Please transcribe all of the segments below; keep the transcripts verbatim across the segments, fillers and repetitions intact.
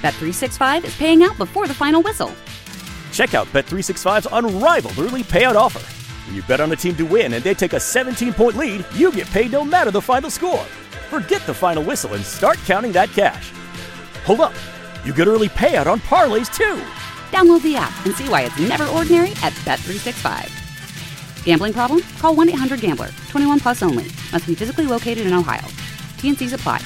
Bet three sixty-five is paying out before the final whistle. Check out Bet three sixty-five's unrivaled early payout offer. When you bet on a team to win and they take a seventeen-point lead, you get paid no matter the final score. Forget the final whistle and start counting that cash. Hold up. You get early payout on parlays, too. Download the app and see why it's never ordinary at Bet three sixty-five. Gambling problem? Call one eight hundred gambler. twenty-one plus only. Must be physically located in Ohio. T and C's apply.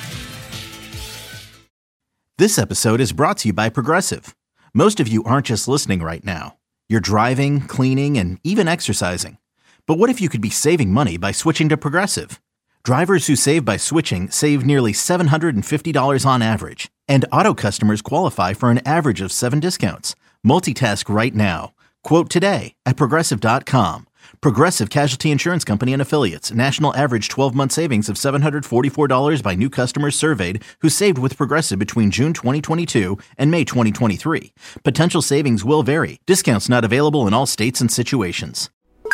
This episode is brought to you by Progressive. Most of you aren't just listening right now. You're driving, cleaning, and even exercising. But what if you could be saving money by switching to Progressive? Drivers who save by switching save nearly seven hundred fifty dollars on average. And auto customers qualify for an average of seven discounts. Multitask right now. Quote today at Progressive dot com. Progressive Casualty Insurance Company and Affiliates. National average twelve-month savings of seven hundred forty-four dollars by new customers surveyed who saved with Progressive between June twenty twenty-two and May twenty twenty-three. Potential savings will vary. Discounts not available in all states and situations.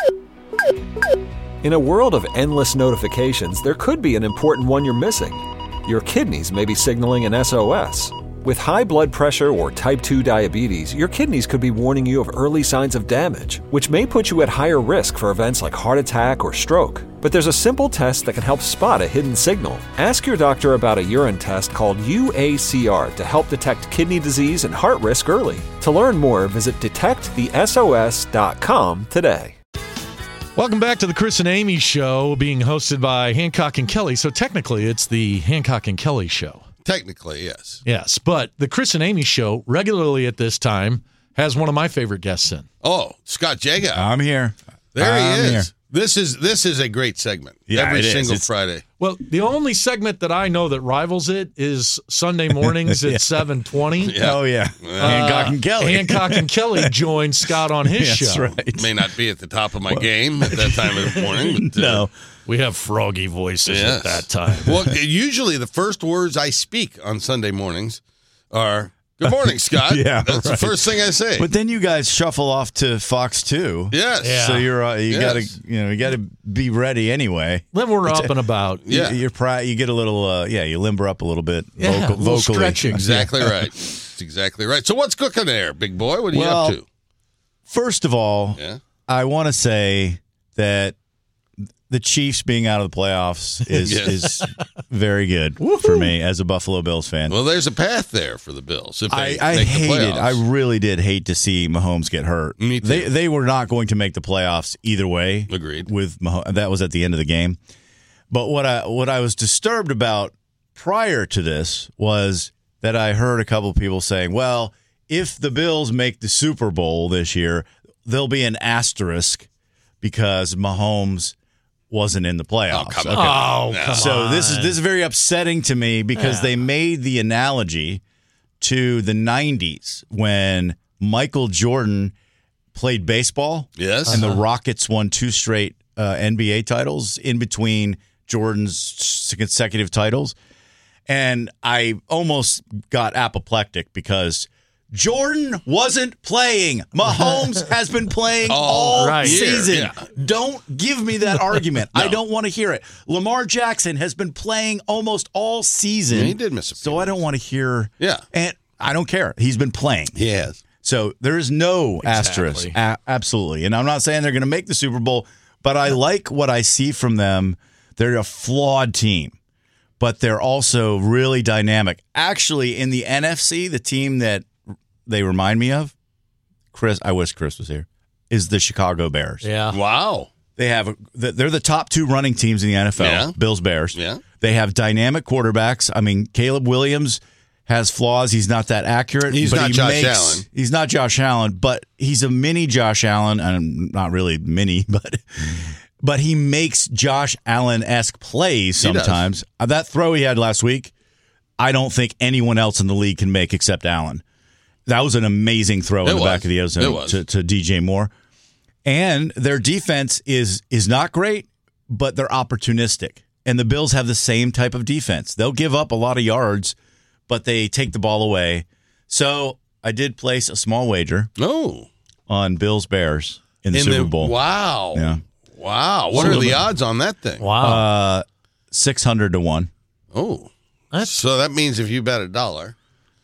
In a world of endless notifications, there could be an important one you're missing. Your kidneys may be signaling an S O S. With high blood pressure or type two diabetes, your kidneys could be warning you of early signs of damage, which may put you at higher risk for events like heart attack or stroke. But there's a simple test that can help spot a hidden signal. Ask your doctor about a urine test called U A C R to help detect kidney disease and heart risk early. To learn more, visit detect the S O S dot com today. Welcome back to the Chris and Amy Show, being hosted by Hancock and Kelly. So technically, it's the Hancock and Kelly Show. Technically, yes. Yes, but the Chris and Amy Show, regularly at this time, has one of my favorite guests in. Oh, Scott Jagow. I'm here. There I'm he is. Here. This is this is a great segment. Yeah, every it is. single It's- Friday. Well, the only segment that I know that rivals it is Sunday mornings at Yeah. seven twenty. Yeah. Oh, yeah. Hancock and Kelly. Hancock and Kelly joined Scott on his That's show. right. May not be at the top of my game at that time of the morning. But, uh, No. We have froggy voices yes. at that time. Well, usually the first words I speak on Sunday mornings are, "Good morning, Scott." Yeah, That's right. the first thing I say. But then you guys shuffle off to Fox two. yes. Yeah. So you're uh, you Yes. got to you know you got to be ready anyway. Then we're up and about. Yeah. You, you're pri- you get a little uh, yeah you limber up a little bit Yeah, vocal, a little vocally. stretching. Exactly right. That's exactly right. So what's cooking there, big boy? What are Well, you up to? First of all, Yeah. I want to say that the Chiefs being out of the playoffs is Yes. is very good for me as a Buffalo Bills fan. Well, there's a path there for the Bills. If I, they I make the hated. playoffs. I really did hate to see Mahomes get hurt. Me too. They they were not going to make the playoffs either way. Agreed. With Mahomes, that was at the end of the game. But what I what I was disturbed about prior to this was that I heard a couple of people saying, "Well, if the Bills make the Super Bowl this year, there'll be an asterisk because Mahomes wasn't in the playoffs." Oh, come Okay. Oh, No. come So on. this is this is very upsetting to me because Yeah. they made the analogy to the nineties when Michael Jordan played baseball. Yes. And the Rockets won two straight uh, N B A titles in between Jordan's consecutive titles. And I almost got apoplectic because Jordan wasn't playing. Mahomes has been playing all right. season. Yeah. Don't give me that argument. I don't want to hear it. Lamar Jackson has been playing almost all season. Yeah, he did miss a few So I don't want to hear. Yeah. And I don't care. He's been playing. He has. So there is no asterisk. A- absolutely. And I'm not saying they're going to make the Super Bowl, but I like what I see from them. They're a flawed team, but they're also really dynamic. Actually, in the N F C, the team that they remind me of, Chris, I wish Chris was here, is the Chicago Bears. Yeah. Wow. They have they're the top two running teams in the N F L. Yeah. Bills, Bears. Yeah. They have dynamic quarterbacks. I mean, Caleb Williams has flaws. He's not that accurate. He's but not he Josh makes, Allen. He's not Josh Allen, but he's a mini Josh Allen, and not really mini, but but he makes Josh Allen-esque plays He does. sometimes. Uh, That throw he had last week, I don't think anyone else in the league can make except Allen. That was an amazing throw It in the was. back of the end It zone was. to, to D J Moore. And their defense is is not great, but they're opportunistic. And the Bills have the same type of defense. They'll give up a lot of yards, but they take the ball away. So I did place a small wager Oh. on Bills Bears in the In Super Bowl. Wow. Yeah. Wow. What So are the the- odds on that thing? Wow. Uh, six hundred to one. Oh. That's- So that means if you bet a dollar,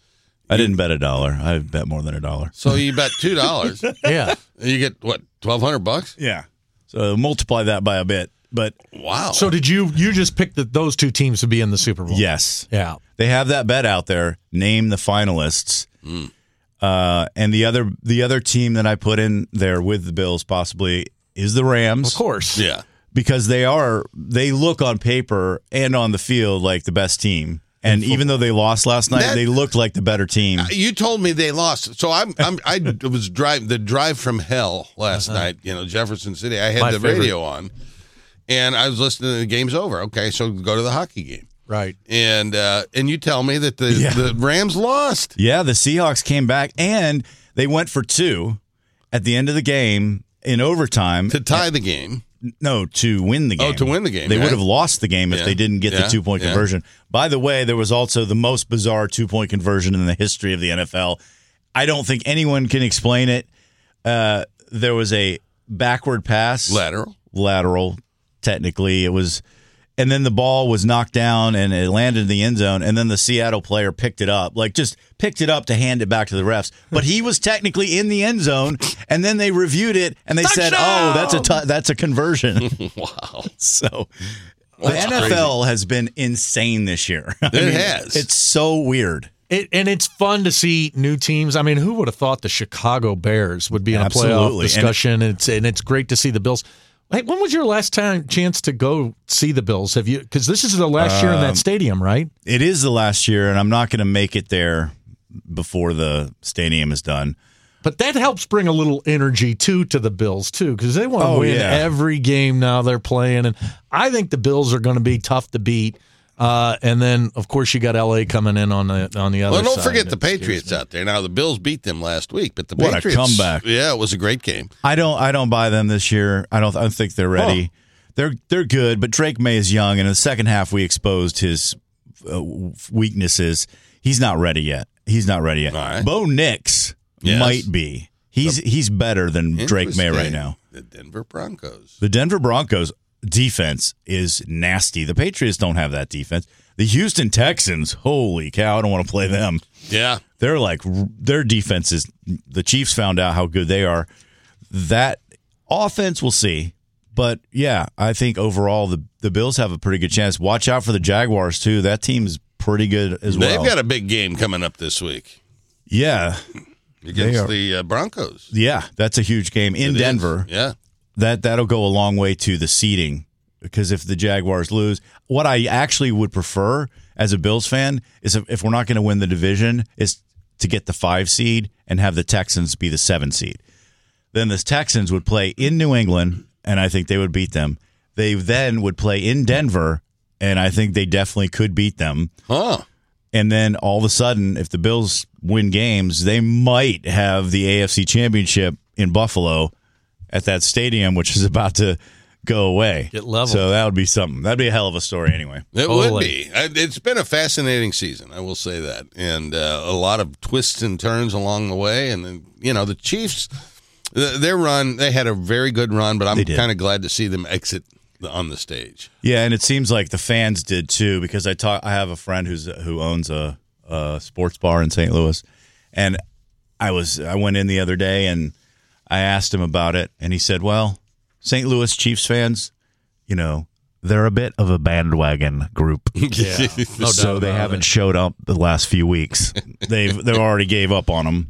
I didn't bet a dollar. I bet more than a dollar. So you bet two dollars. Yeah. You get, what, twelve hundred bucks? Yeah. So multiply that by a bit. But wow. So did you you just pick the, those two teams to be in the Super Bowl? yes. Yeah. They have that bet out there. Name the finalists. Mm. Uh, and the other the other team that I put in there with the Bills possibly is the Rams. Of course. Yeah. Because they are they look on paper and on the field like the best team. And even though they lost last night, That- they looked like the better team. You told me they lost. So I'm, I'm I was driving the drive from hell last uh-huh. night, you know, Jefferson City. I had My the favorite. radio on and I was listening to the game's over. Okay, so go to the hockey game. Right. And uh, and you tell me that the, Yeah. the Rams lost. Yeah, the Seahawks came back and they went for two at the end of the game in overtime. To tie the game. No, to win the game. Oh, to win the game. They right? would have lost the game if Yeah. they didn't get Yeah. the two-point Yeah. conversion. By the way, there was also the most bizarre two-point conversion in the history of the N F L. I don't think anyone can explain it. Uh, there was a backward pass. Lateral. Lateral, technically. It was, and then the ball was knocked down and it landed in the end zone, and then the Seattle player picked it up. Like, just picked it up to hand it back to the refs. But he was technically in the end zone, and then they reviewed it, and they said, oh, that's a t- that's a conversion. Wow. So That's the N F L has been insane this year. I It mean, has. It's so weird. It, and it's fun to see new teams. I mean, who would have thought the Chicago Bears would be in a playoff Absolutely. discussion? And, it's and it's great to see the Bills. Hey, when was your last time chance to go see the Bills? Have you? Because this is the last year in that stadium, right? It is the last year, and I'm not going to make it there before the stadium is done. But that helps bring a little energy too to the Bills too, because they want to Oh, win yeah. every game now they're playing, and I think the Bills are going to be tough to beat. Uh, and then, of course, you got L A coming in on the on the other Well, don't side. forget the It scares Patriots me. out there. Now, the Bills beat them last week, but the What a Patriots. comeback. Yeah, it was a great game. I don't. I don't buy them this year. I don't. I don't think they're ready. They're they're good, but Drake May is young, and in the second half we exposed his uh, weaknesses. He's not ready yet. He's not ready yet. All right. Bo Nix Yes. might be. He's he's better than Drake May right Interesting. now. The Denver Broncos. The Denver Broncos defense is nasty. The Patriots don't have that defense. The Houston Texans, holy cow, I don't want to play them. Yeah. They're like, their defense is, the Chiefs found out how good they are. That offense, we'll see. But yeah, I think overall the, the Bills have a pretty good chance. Watch out for the Jaguars, too. That team's pretty good as well. They've got a big game coming up this week Yeah. against are- the uh, Broncos. Yeah, that's a huge game in It Denver. is. Yeah. That, that'll go a long way to the seeding. Because if the Jaguars lose, what I actually would prefer as a Bills fan is if, if we're not going to win the division, is to get the five seed and have the Texans be the seven seed. Then the Texans would play in New England, and I think they would beat them. They then would play in Denver, and I think they definitely could beat them. Huh. And then all of a sudden, if the Bills win games, they might have the A F C Championship in Buffalo at that stadium, which is about to go away. Get leveled. So that would be something. That'd be a hell of a story anyway. It Totally. would be. I- It's been a fascinating season, I will say that. And uh, a lot of twists and turns along the way. And, then, you know, the Chiefs, th- their run, they had a very good run, but I'm They did. kind of glad to see them exit the, on the stage. Yeah, and it seems like the fans did too, because I talk. I have a friend who's who owns a, a sports bar in Saint Louis, and I was I went in the other day and I asked him about it, and he said, "Well, Saint Louis Chiefs fans, you know, they're a bit of a bandwagon group. Yeah, no so doubt they about haven't it. showed up the last few weeks. They've they already gave up on them."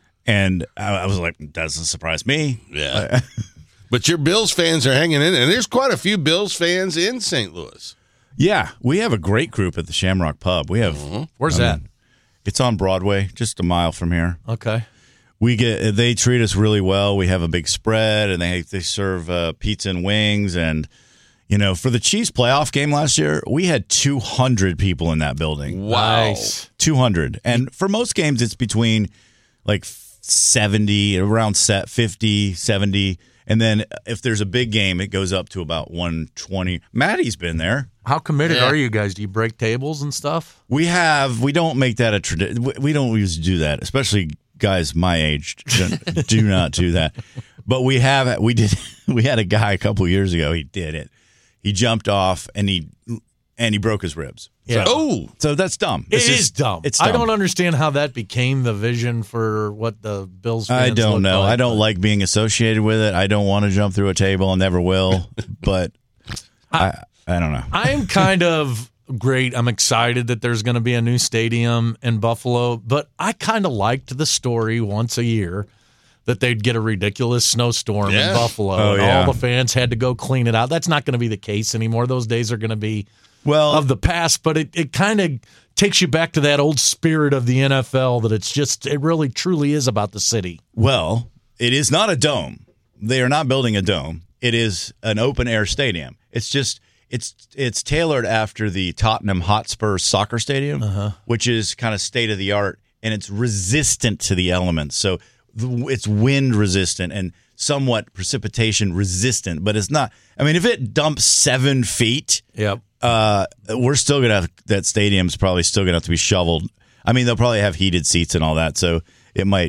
And I, I was like, doesn't surprise me. Yeah. But your Bills fans are hanging in, and there's quite a few Bills fans in Saint Louis. Yeah, we have a great group at the Shamrock Pub. We have Where's I that? mean, it's on Broadway, just a mile from here. Okay. We get they treat us really well. We have a big spread, and they they serve uh, pizza and wings. And you know, for the Chiefs playoff game last year, we had two hundred people in that building. Nice. two hundred. And for most games, it's between like seventy, around set fifty, seventy. And then if there's a big game, it goes up to about one twenty. Maddie's been there. How committed Yeah. are you guys? Do you break tables and stuff? We have. We don't make that a tradition. We don't used to do that, especially guys my age. don't- do not do that. But we have. We did. We had a guy a couple of years ago. He did it. He jumped off and he and he broke his ribs. Yeah. So, Oh, so that's dumb. It It's is just- dumb. It's I dumb. don't understand how that became the vision for what the Bills fans I don't look know. like, I don't but- like being associated with it. I don't want to jump through a table and never will. But I, I don't know. I'm kind of great. I'm excited that there's going to be a new stadium in Buffalo, but I kind of liked the story once a year that they'd get a ridiculous snowstorm Yeah. in Buffalo Oh, and yeah. all the fans had to go clean it out. That's not going to be the case anymore. Those days are going to be Well, of the past, but it, it kind of takes you back to that old spirit of the N F L that it's just, it really truly is about the city. Well, it is not a dome. They are not building a dome. It is an open air stadium. It's just it's it's tailored after the Tottenham Hotspur soccer stadium, Uh-huh. which is kind of state of the art, and it's resistant to the elements. So the- it's wind resistant and somewhat precipitation resistant, but it's not. I mean, if it dumps seven feet, Yep. uh, we're still gonna have that stadium's probably still gonna have to be shoveled. I mean, they'll probably have heated seats and all that, so it might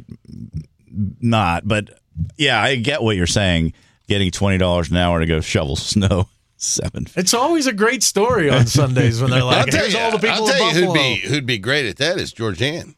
not. But yeah, I get what you're saying. Getting twenty dollars an hour to go shovel snow, seven. It's always a great story on Sundays when they're I'll like, tell here's you, all the people I'll tell in you Buffalo. who'd be who'd be great at that is Georgianne.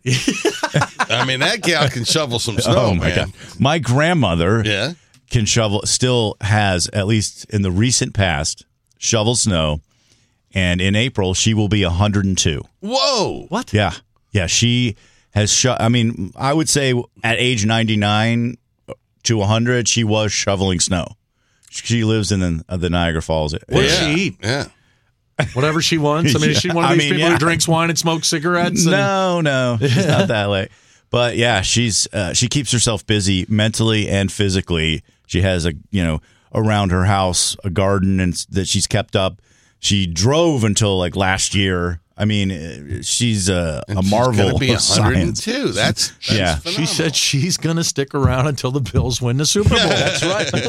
I mean, that gal can shovel some snow, Oh my man. god! My grandmother Yeah. can shovel. Still has, at least in the recent past, shovel snow, and in April she will be one hundred two. Whoa. What? Yeah, yeah. She has. Sho- I mean, I would say at age ninety-nine to one hundred, she was shoveling snow. She lives in the, uh, the Niagara Falls. What does Yeah. she eat? Yeah. Whatever she wants. I mean, is she one of I these mean, people yeah. who drinks wine and smokes cigarettes? And, No, no, she's not that late. But yeah, she's uh, she keeps herself busy mentally and physically. She has a you know around her house a garden and s- that she's kept up. She drove until like last year. I mean, uh, she's a, a She's marvel gonna be of science. one hundred two. That's, that's Yeah. She phenomenal. said she's going to stick around until the Bills win the Super Bowl. That's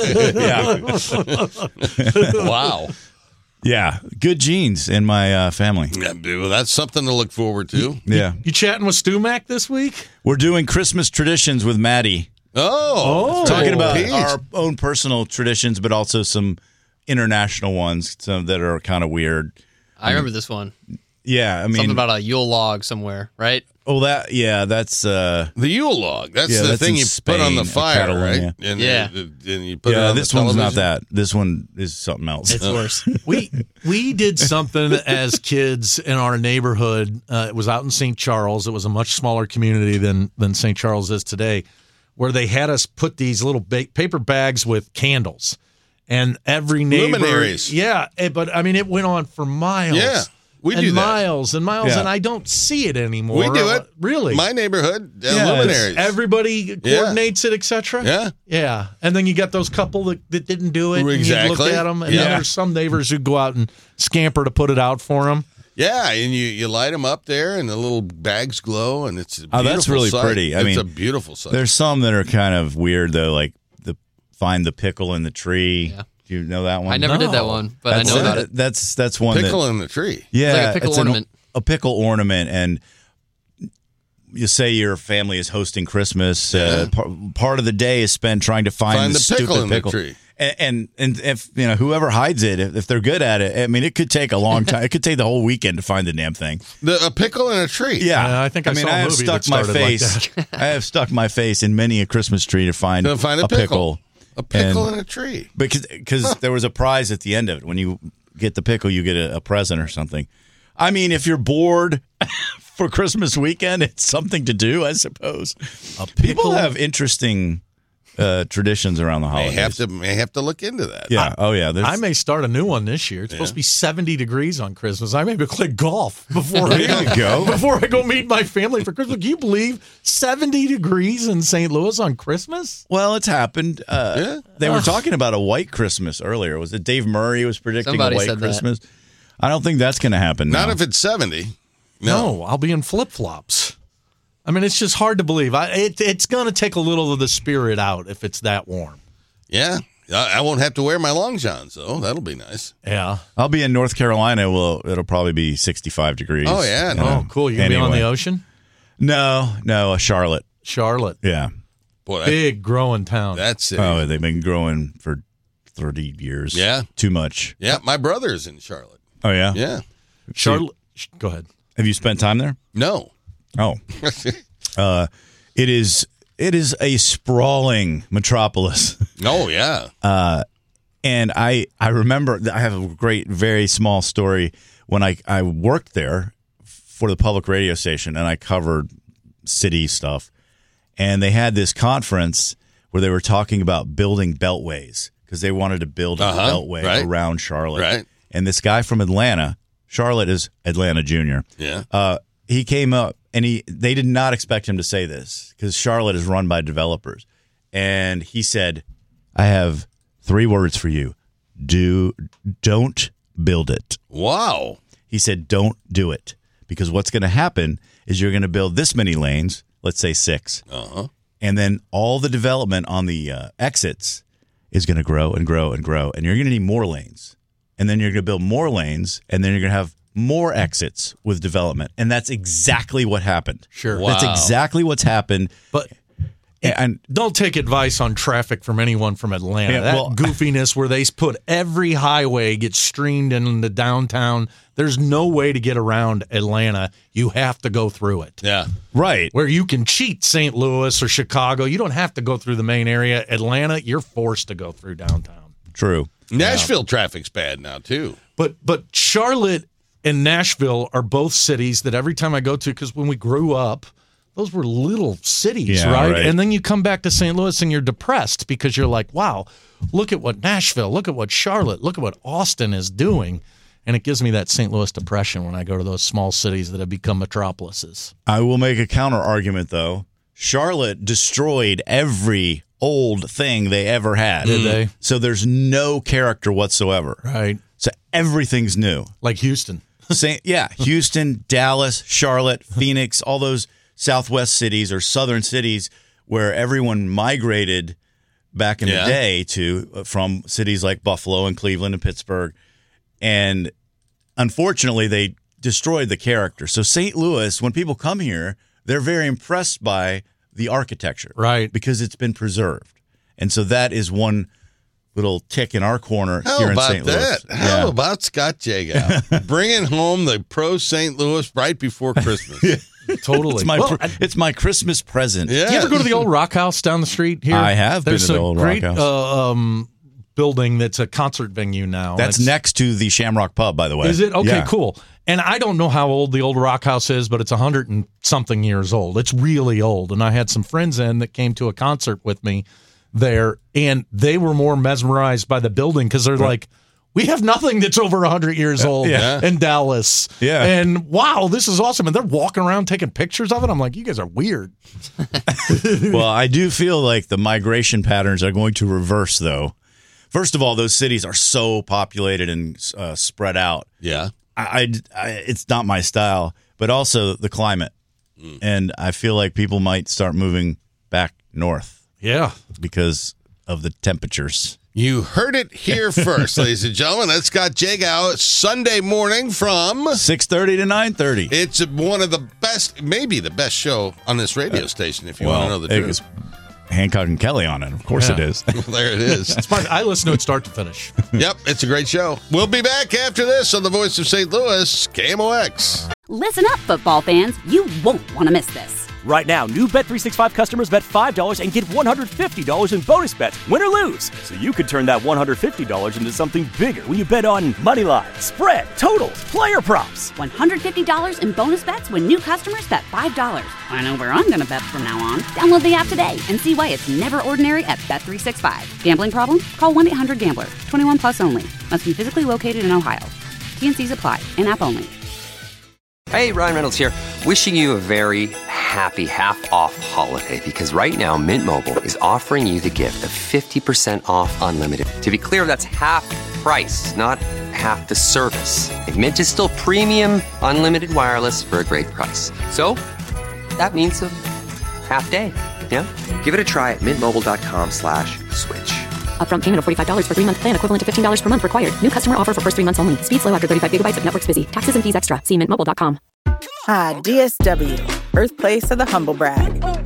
right. Yeah, Wow. yeah, good genes in my uh, family. Yeah, well, that's something to look forward to. Yeah, You chatting with Stu Mac this week? we're doing Christmas traditions with Maddie. Oh, Talking about Pete. our own personal traditions, but also some international ones, some that are kind of weird. I remember this one. Yeah, I mean, Something about a Yule log somewhere, right? oh, that yeah, that's uh, The Yule log. That's Yeah, the that's thing in you put on the Spain, fire, Catalonia. right? And Yeah. And, and you put it yeah. on This the one's not television. that. This one is something else. It's worse. We we did something as kids in our neighborhood. Uh, it was out in Saint Charles. It was a much smaller community than than Saint Charles is today, where they had us put these little ba- paper bags with candles, and every neighbor, Luminaries. yeah. eh, But I mean, it went on for miles. Yeah, we and do that. miles and miles, Yeah. and I don't see it anymore. We do it. Really. My neighborhood, uh, Yeah, it's luminaries. Everybody coordinates it, et cetera. Yeah. Yeah. And then you got those couple that, that didn't do it. And you Exactly. look at them, and Yeah. then there's some neighbors who go out and scamper to put it out for them. Yeah, and you, you light them up there, and the little bags glow, and it's a Oh, that's beautiful really sight. pretty. I it's mean, a beautiful sight. There's some that are kind of weird though, like the find the pickle in the tree. Yeah. Do you know that one? I never did that No. one, but That's, I know about uh, it. That's that's one pickle that in the tree. yeah, It's like a pickle it's an- ornament. a pickle ornament, and you say your family is hosting Christmas. Uh, par- part of the day is spent trying to find, Find the, the pickle stupid in the pickle. tree. And, and and if you know whoever hides it, if, if they're good at it, I mean, it could take a long time. It could take the whole weekend to find the damn thing. The, a pickle in a tree. Yeah, Yeah, I think I mean, saw a I have movie stuck that my started like face. that. I have stuck my face in many a Christmas tree to find, To find a pickle. A pickle in a tree. because because there was a prize at the end of it. When you get the pickle, you get a, a present or something. I mean, if you're bored for Christmas weekend, it's something to do, I suppose. People have interesting uh, traditions around the May holidays. have to may have to look into that. Yeah. oh yeah. there's- I may start a new one this year. It's supposed to be seventy degrees on Christmas. I may go play golf before I There you go. before I go meet my family for Christmas. Can you believe seventy degrees in Saint Louis on Christmas? Well, it's happened. Uh, Yeah. They were talking about a white Christmas earlier. Was it Dave Murray was predicting Somebody a white said that. Christmas? I don't think that's going to happen. Not now. if it's seventy. No, No. I'll be in flip flops. I mean, it's just hard to believe. I, it, it's going to take a little of the spirit out if it's that warm. Yeah. I, I won't have to wear my long johns, though. That'll be nice. Yeah. I'll be in North Carolina. Well, it'll probably be sixty-five degrees. Oh, yeah, no. Oh, cool. You going to be on Anyway. the ocean? No, no, uh, Charlotte. Charlotte. Yeah. Boy, that, Big growing town. that's it. Oh, they've been growing for thirty years. Yeah. Too much. Yeah, my brother's in Charlotte. Oh, yeah? Yeah. Charlotte, go ahead. Have you spent time there? No. Oh. uh, it is it is a sprawling metropolis. Oh, yeah. Uh, and I I remember, I have a great, very small story. When I, I worked there for the public radio station, and I covered city stuff, and they had this conference where they were talking about building beltways because they wanted to build a Uh-huh, beltway right. around Charlotte. Right. And this guy from Atlanta, Charlotte is Atlanta Junior Yeah. Uh, he came up, and he they did not expect him to say this because Charlotte is run by developers. And he said, I have three words for you. Do don't build it. Wow. He said, don't do it. Because what's going to happen is you're going to build this many lanes, let's say six. Uh-huh. And then all the development on the uh, exits is going to grow and grow and grow. And you're going to need more lanes. And then you're going to build more lanes. And then you're going to have more exits with development. And that's exactly what happened. Sure. Wow. That's exactly what's happened. But And don't take advice on traffic from anyone from Atlanta. Yeah, that well- goofiness where they put every highway gets streamed into downtown. There's no way to get around Atlanta. You have to go through it. Yeah. right. Where you can cheat Saint Louis or Chicago, you don't have to go through the main area. Atlanta, you're forced to go through downtown. True. Nashville traffic's bad now, too. But but Charlotte and Nashville are both cities that every time I go to, because when we grew up, those were little cities, Yeah, right? right. And then you come back to Saint Louis and you're depressed because you're like, wow, look at what Nashville, look at what Charlotte, look at what Austin is doing. And it gives me that Saint Louis depression when I go to those small cities that have become metropolises. I will make a counter argument, though. Charlotte destroyed every old thing they ever had. Did they? So there's no character whatsoever. Right. So everything's new. Like Houston. Saint, yeah, Houston, Dallas, Charlotte, Phoenix, all those Southwest cities or Southern cities where everyone migrated back in Yeah. the day to uh, from cities like Buffalo and Cleveland and Pittsburgh. And unfortunately, they destroyed the character. So Saint Louis, when people come here, they're very impressed by the architecture. Right. Because it's been preserved. And so that is one little tick in our corner How here in about Saint Louis. that? How about Scott Jagow bringing home the pro Saint Louis right before Christmas? Totally. It's my Well, pr- it's my Christmas present. Yeah. Do you ever go to the old Rock House down the street here? I have been There's to the a old Rock great, House. Uh, um, building that's a concert venue now. That's It's- next to the Shamrock Pub, by the way. Is it? Okay, Yeah. cool. And I don't know how old the old Rock House is, but it's a hundred and something years old. It's really old. And I had some friends in that came to a concert with me there, and they were more mesmerized by the building because they're like, we have nothing that's over one hundred years old Yeah. in Dallas. Yeah. And wow, this is awesome. And they're walking around taking pictures of it. I'm like, you guys are weird. Well, I do feel like the migration patterns are going to reverse, though. First of all, those cities are so populated and uh, spread out. Yeah. I, I, it's not my style, but also the climate. And I feel like people might start moving back north Yeah. because of the temperatures. You heard it here first, ladies and gentlemen. That's Scott Jagow Sunday morning from. six thirty to nine thirty. It's one of the best, maybe the best show on this radio station, if you want to know the it truth. was Hancock and Kelly on it. Of course Yeah. it is. Well, there it is. It's my, I listen to it start to finish. Yep, it's a great show. We'll be back after this on the Voice of Saint Louis, K M O X. Listen up, football fans. You won't want to miss this. Right now, new Bet three sixty-five customers bet five dollars and get one hundred fifty dollars in bonus bets, win or lose. So you could turn that one hundred fifty dollars into something bigger when you bet on money line, spread, totals, player props. one hundred fifty dollars in bonus bets when new customers bet five dollars. I know where I'm going to bet from now on. Download the app today and see why it's never ordinary at Bet three sixty-five. Gambling problem? Call one eight hundred gambler. twenty-one plus only. Must be physically located in Ohio. T N Cs apply. In-app only. Hey, Ryan Reynolds here. Wishing you a very happy half-off holiday because right now Mint Mobile is offering you the gift of fifty percent off unlimited. To be clear, that's half price, not half the service. And Mint is still premium unlimited wireless for a great price. So that means a half day. Yeah? Give it a try at mintmobile.com slash switch. Upfront payment of forty-five dollars for three-month plan equivalent to fifteen dollars per month required. New customer offer for first three months only. Speed slow after thirty-five gigabytes if network's busy. Taxes and fees extra. See mint mobile dot com. Hi, D S W, birthplace of the humble brag.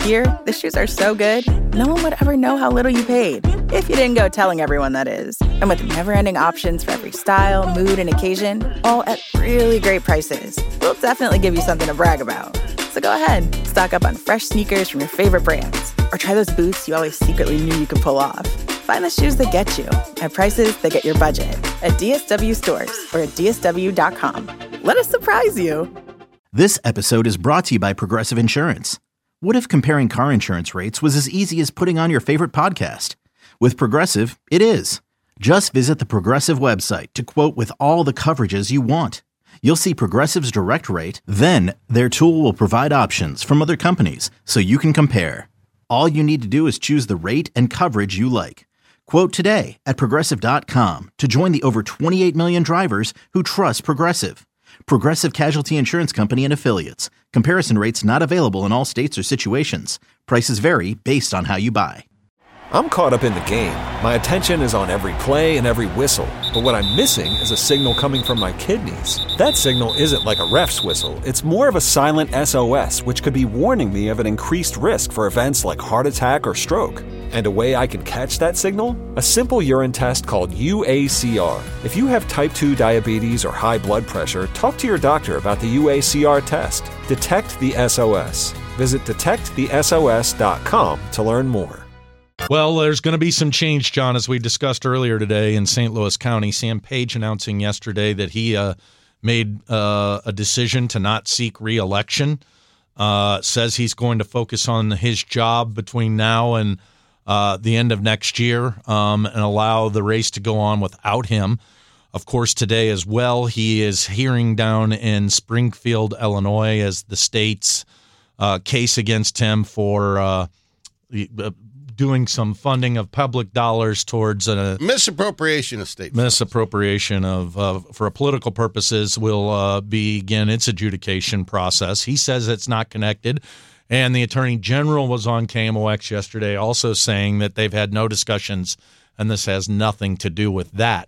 Here, the shoes are so good, no one would ever know how little you paid. If you didn't go telling everyone, that is. And with never-ending options for every style, mood, and occasion, all at really great prices, we'll definitely give you something to brag about. So go ahead, stock up on fresh sneakers from your favorite brands, or try those boots you always secretly knew you could pull off. Find the shoes that get you at prices that get your budget at D S W stores or at D S W dot com. Let us surprise you. This episode is brought to you by Progressive Insurance. What if comparing car insurance rates was as easy as putting on your favorite podcast? With Progressive, it is. Just visit the Progressive website to quote with all the coverages you want. You'll see Progressive's direct rate, then their tool will provide options from other companies so you can compare. All you need to do is choose the rate and coverage you like. Quote today at Progressive dot com to join the over twenty-eight million drivers who trust Progressive. Progressive Casualty Insurance Company and Affiliates. Comparison rates not available in all states or situations. Prices vary based on how you buy. I'm caught up in the game. My attention is on every play and every whistle. But what I'm missing is a signal coming from my kidneys. That signal isn't like a ref's whistle. It's more of a silent S O S, which could be warning me of an increased risk for events like heart attack or stroke. And a way I can catch that signal? A simple urine test called U A C R. If you have type two diabetes or high blood pressure, talk to your doctor about the U A C R test. Detect the S O S. Visit detect the S O S dot com to learn more. Well, there's going to be some change, John, as we discussed earlier today in Saint Louis County. Sam Page announcing yesterday that he uh, made uh, a decision to not seek re-election. Uh, says he's going to focus on his job between now and uh, the end of next year um, and allow the race to go on without him. Of course, today as well, he is hearing down in Springfield, Illinois, as the state's uh, case against him for uh, uh, doing some funding of public dollars towards a misappropriation of state misappropriation of uh, for political purposes will uh, begin its adjudication process. He says it's not connected, and the Attorney General was on K M O X yesterday also saying that they've had no discussions and this has nothing to do with that.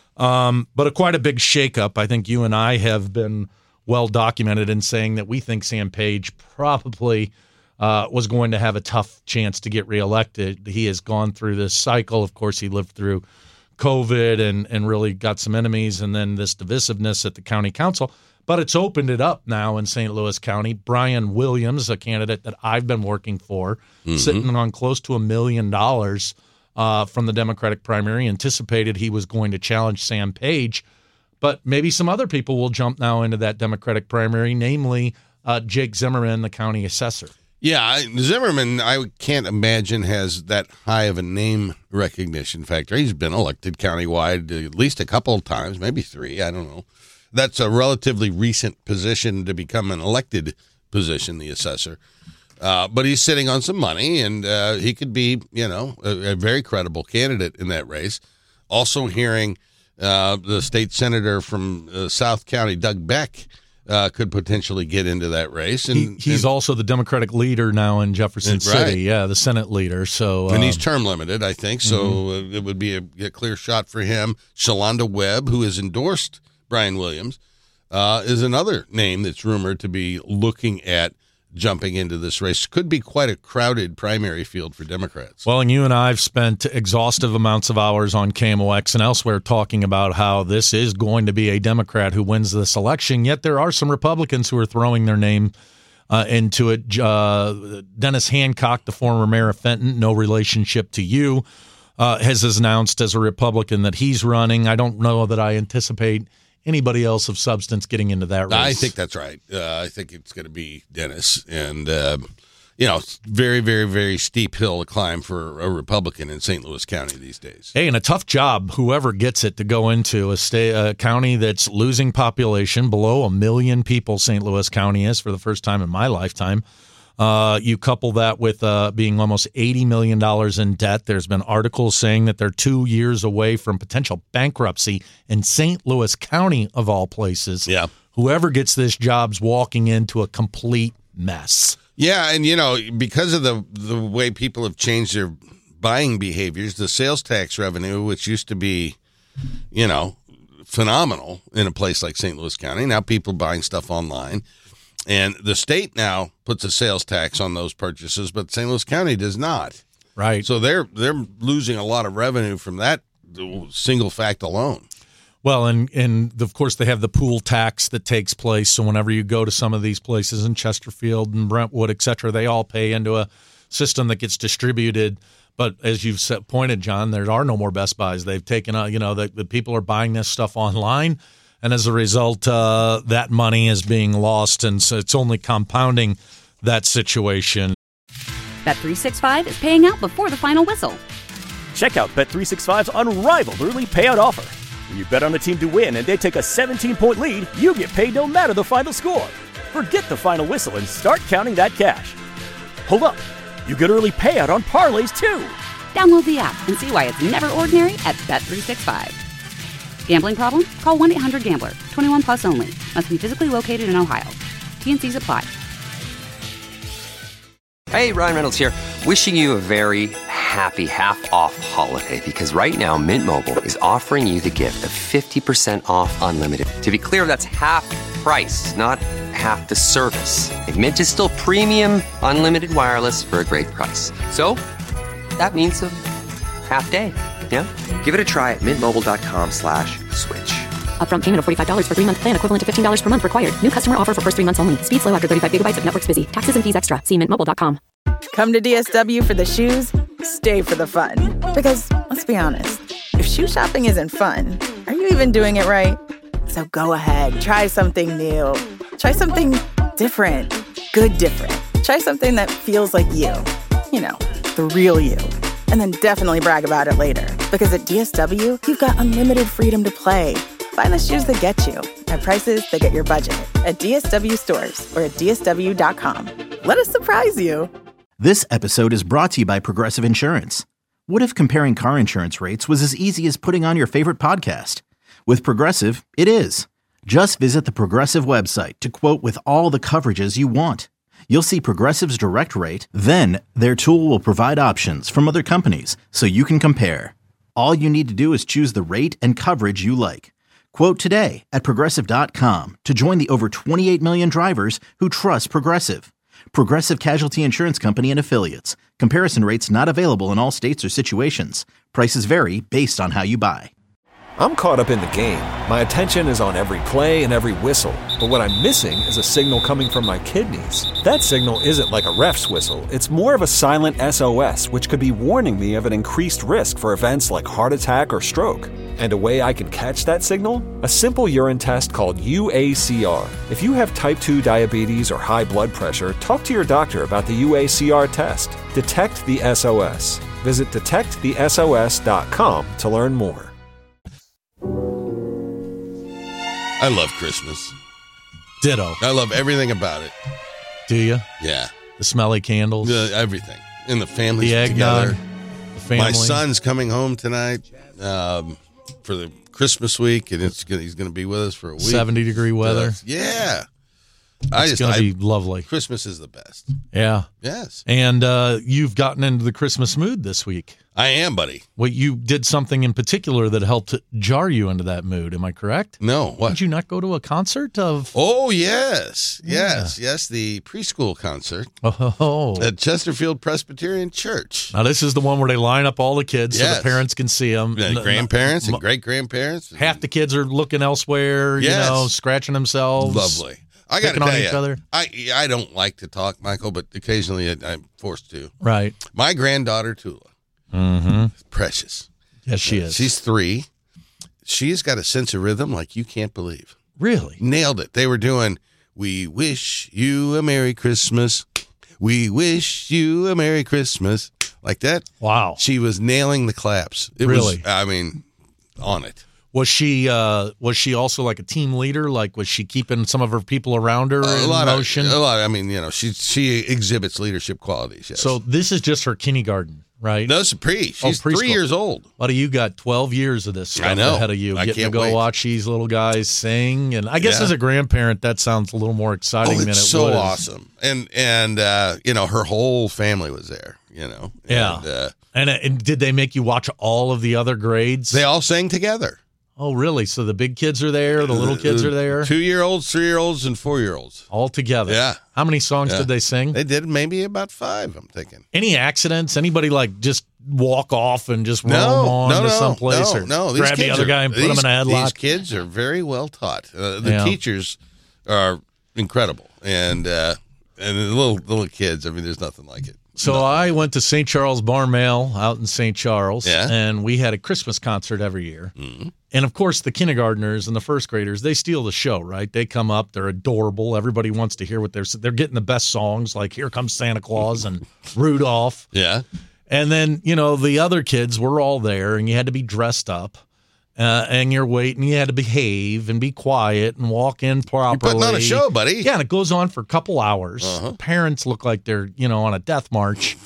Um, but a quite a big shakeup. I think you and I have been well documented in saying that we think Sam Page probably Uh, was going to have a tough chance to get reelected. He has gone through this cycle. Of course, he lived through COVID and, and really got some enemies and then this divisiveness at the county council. But it's opened it up now in Saint Louis County. Brian Williams, a candidate that I've been working for, mm-hmm. sitting on close to a million dollars uh, from the Democratic primary, anticipated he was going to challenge Sam Page. But maybe some other people will jump now into that Democratic primary, namely uh, Jake Zimmerman, the county assessor. Yeah, Zimmerman, I can't imagine has that high of a name recognition factor. He's been elected countywide at least a couple of times, maybe three, I don't know. That's a relatively recent position to become an elected position, the assessor. Uh, but he's sitting on some money, and uh, he could be, you know, a, a very credible candidate in that race. Also hearing uh, the state senator from uh, South County, Doug Beck, Uh, could potentially get into that race. And he, he's and, also the Democratic leader now in Jefferson right. City. Yeah, the Senate leader. So, And um, he's term limited, I think, so mm-hmm. uh, it would be a, a clear shot for him. Shalonda Webb, who has endorsed Brian Williams, uh, is another name that's rumored to be looking at jumping into this race. Could be quite a crowded primary field for Democrats. Well, and you and I have spent exhaustive amounts of hours on K M O X and elsewhere talking about how this is going to be a Democrat who wins this election, yet there are some Republicans who are throwing their name uh, into it. Uh, Dennis Hancock, the former mayor of Fenton, no relationship to you, uh, has announced as a Republican that he's running. I don't know that I anticipate anybody else of substance getting into that race. I think that's right. Uh, I think it's going to be Dennis. And, uh, you know, it's very, very, very steep hill to climb for a Republican in Saint Louis County these days. Hey, and a tough job, whoever gets it, to go into a, state, a county that's losing population, below a million people Saint Louis County is for the first time in my lifetime. Uh, you couple that with uh, being almost eighty million dollars in debt. There's been articles saying that they're two years away from potential bankruptcy in Saint Louis County, of all places. Yeah. Whoever gets this job's walking into a complete mess. Yeah, and, you know, because of the the way people have changed their buying behaviors, the sales tax revenue, which used to be, you know, phenomenal in a place like Saint Louis County, now people are buying stuff online. And the state now puts a sales tax on those purchases, but Saint Louis County does not. Right. So they're they're losing a lot of revenue from that single fact alone. Well, and, and of course they have the pool tax that takes place. So whenever you go to some of these places in Chesterfield and Brentwood, et cetera, they all pay into a system that gets distributed. But as you've said, pointed, John, there are no more Best Buys. They've taken, uh, you know, the, the people are buying this stuff online. And as a result, uh, that money is being lost. And so it's only compounding that situation. Bet three sixty-five is paying out before the final whistle. Check out Bet three sixty-five's unrivaled early payout offer. When you bet on a team to win and they take a seventeen-point lead, you get paid no matter the final score. Forget the final whistle and start counting that cash. Hold up. You get early payout on parlays, too. Download the app and see why it's never ordinary at Bet three sixty-five. Gambling problem? Call one eight hundred gambler. twenty-one plus only. Must be physically located in Ohio. T N Cs apply. Hey, Ryan Reynolds here. Wishing you a very happy half-off holiday because right now Mint Mobile is offering you the gift of fifty percent off unlimited. To be clear, that's half price, not half the service. And Mint is still premium unlimited wireless for a great price. So that means a half day. Yeah? Give it a try at mintmobile.com slash switch. Upfront payment of forty-five dollars for three-month plan equivalent to fifteen dollars per month required. New customer offer for first three months only. Speed slow after thirty-five gigabytes if network's busy. Taxes and fees extra. See mint mobile dot com. Come to D S W for the shoes, stay for the fun. Because, let's be honest, if shoe shopping isn't fun, are you even doing it right? So go ahead, try something new. Try something different. Good different. Try something that feels like you. You know, the real you. And then definitely brag about it later. Because at D S W, you've got unlimited freedom to play. Find the shoes that get you at prices that get your budget at D S W stores or at D S W dot com. Let us surprise you. This episode is brought to you by Progressive Insurance. What if comparing car insurance rates was as easy as putting on your favorite podcast? With Progressive, it is. Just visit the Progressive website to quote with all the coverages you want. You'll see Progressive's direct rate, then their tool will provide options from other companies so you can compare. All you need to do is choose the rate and coverage you like. Quote today at Progressive dot com to join the over twenty-eight million drivers who trust Progressive. Progressive Casualty Insurance Company and Affiliates. Comparison rates not available in all states or situations. Prices vary based on how you buy. I'm caught up in the game. My attention is on every play and every whistle. But what I'm missing is a signal coming from my kidneys. That signal isn't like a ref's whistle. It's more of a silent S O S, which could be warning me of an increased risk for events like heart attack or stroke. And a way I can catch that signal? A simple urine test called U A C R. If you have type two diabetes or high blood pressure, talk to your doctor about the U A C R test. Detect the S O S. Visit detect the S O S dot com to learn more. I love Christmas. Ditto. I love everything about it. Do you? Yeah. The smelly candles. Uh, everything. And the families the eggnog, together. The family. My son's coming home tonight um, for the Christmas week, and it's gonna, he's going to be with us for a week. seventy degree weather. So yeah. It's going to be lovely. Christmas is the best. Yeah. Yes. And uh, you've gotten into the Christmas mood this week. I am, buddy. Well, you did something in particular that helped jar you into that mood. Am I correct? No. What? Did you not go to a concert of? Oh, yes. Yes. Yeah. Yes. The preschool concert oh. at Chesterfield Presbyterian Church. Now, this is the one where they line up all the kids yes. so the parents can see them. Yeah, grandparents and great-grandparents. Half the kids are looking elsewhere, yes. you know, scratching themselves. Lovely. I got to on tell each you, other. I I don't like to talk, Michael, but occasionally I, I'm forced to. Right. My granddaughter Tula, mm-hmm. precious. Yes, she is. She's three. She's got a sense of rhythm like you can't believe. Really? Nailed it. They were doing, "We wish you a Merry Christmas. We wish you a Merry Christmas," like that. Wow. She was nailing the claps. It really? was, I mean, on it. Was she uh, was she also like a team leader? Like, was she keeping some of her people around her Uh, in a lot motion? Of, a lot. I mean, you know, she she exhibits leadership qualities. Yes. So this is just her kindergarten, right? No, it's a pre. She's oh, three years old. What do you got? Twelve years of this stuff I know. ahead of you. I Getting can't to go wait. watch these little guys sing, and I guess Yeah. as a grandparent, that sounds a little more exciting Oh, than it it's so was. awesome. And and uh, you know, her whole family was there. You know. Yeah. And, uh, and, and did they make you watch all of the other grades? they all sang together. Oh, really? So the big kids are there, the little kids are there? Two-year-olds, three-year-olds, and four-year-olds. All together. Yeah. How many songs Yeah. did they sing? They did maybe about five, I'm thinking. Any accidents? Anybody like just walk off and just roam No, on no, to no, someplace no, or no. These grab the kids other are- guy and put these, him in a headlock? These kids are very well taught. Uh, the Yeah. teachers are incredible, and uh, and the little little kids. I mean, there's nothing like it. So Nothing. I went to Saint Charles Bar Mail out in Saint Charles, Yeah. and we had a Christmas concert every year. Mhm. And of course, the kindergartners and the first graders, they steal the show, right? They come up, they're adorable. Everybody wants to hear what they're they're getting the best songs, like Here Comes Santa Claus and Rudolph. Yeah. And then, you know, the other kids were all there, and you had to be dressed up. Uh, and you're waiting, you had to behave and be quiet and walk in properly. You're putting on a show, buddy. Yeah, and it goes on for a couple hours. Uh-huh. Parents look like they're, you know, on a death march,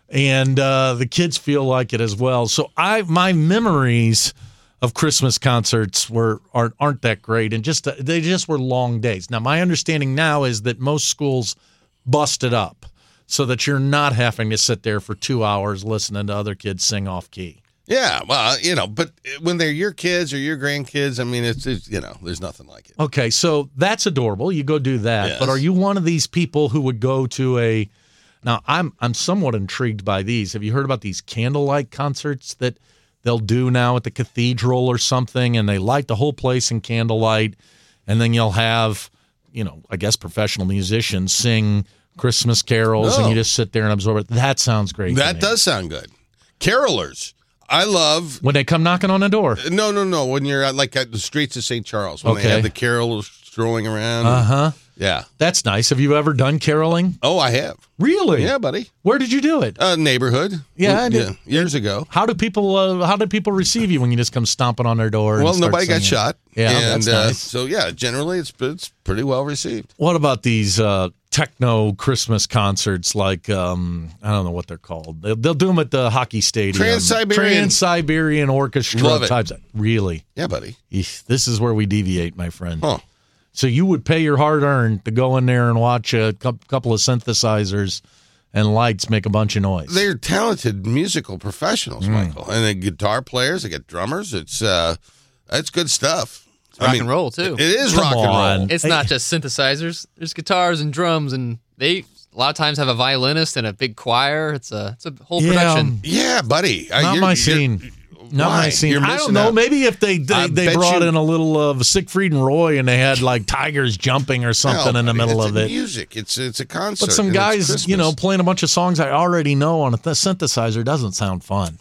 and uh, the kids feel like it as well. So I, my memories of Christmas concerts were aren't, aren't that great, and just they just were long days. Now, my understanding now is that most schools bust it up so that you're not having to sit there for two hours listening to other kids sing off key. Yeah, well, you know, but when they're your kids or your grandkids, I mean, it's, it's you know, there's nothing like it. Okay, so that's adorable. You go do that. Yes. But are you one of these people who would go to a Now, I'm I'm somewhat intrigued by these. Have you heard about these candlelight concerts that they'll do now at the cathedral or something, and they light the whole place in candlelight, and then you'll have, you know, I guess professional musicians sing Christmas carols, No. and you just sit there and absorb it. That sounds great. to That me. does sound good. Carolers. I love when they come knocking on the door. No, no, no. When you're at, like at the streets of Saint Charles, when Okay. they have the carols strolling around. Uh huh. Yeah, that's nice. Have you ever done caroling? Oh, I have. Really? Yeah, buddy. Where did you do it? Uh, neighborhood. Yeah, I did. yeah, years ago. How do people? Uh, how did people receive you when you just come stomping on their door? And Well, start nobody got singing? shot. Yeah, and that's uh, nice. so yeah, generally it's it's pretty well received. What about these uh, techno Christmas concerts? Like um, I don't know what they're called. They'll, they'll do them at the hockey stadium. Trans-Siberian. Trans-Siberian Orchestra Love it. types. Really? Yeah, buddy. Eesh, this is where we deviate, my friend. Huh. So you would pay your hard-earned to go in there and watch a cou- couple of synthesizers and lights make a bunch of noise. They're talented musical professionals, Mm. Michael, and they guitar players. They get drummers. It's uh, it's good stuff. Rock and roll, too. It is Come rock and on. roll. It's not just synthesizers. There's guitars and drums, and they a lot of times have a violinist and a big choir. It's a it's a whole Yeah. production. Yeah, buddy. Uh, Not you're- my you're- scene. Not Why? my scene. You're I don't missing know. out. Maybe if they they, I they bet brought you- in a little of Siegfried and Roy and they had like tigers jumping or something No, in the buddy, middle it's of a it. Music. It's it's a concert. But some and it's guys, you Christmas. know, playing a bunch of songs I already know on a th- synthesizer doesn't sound fun.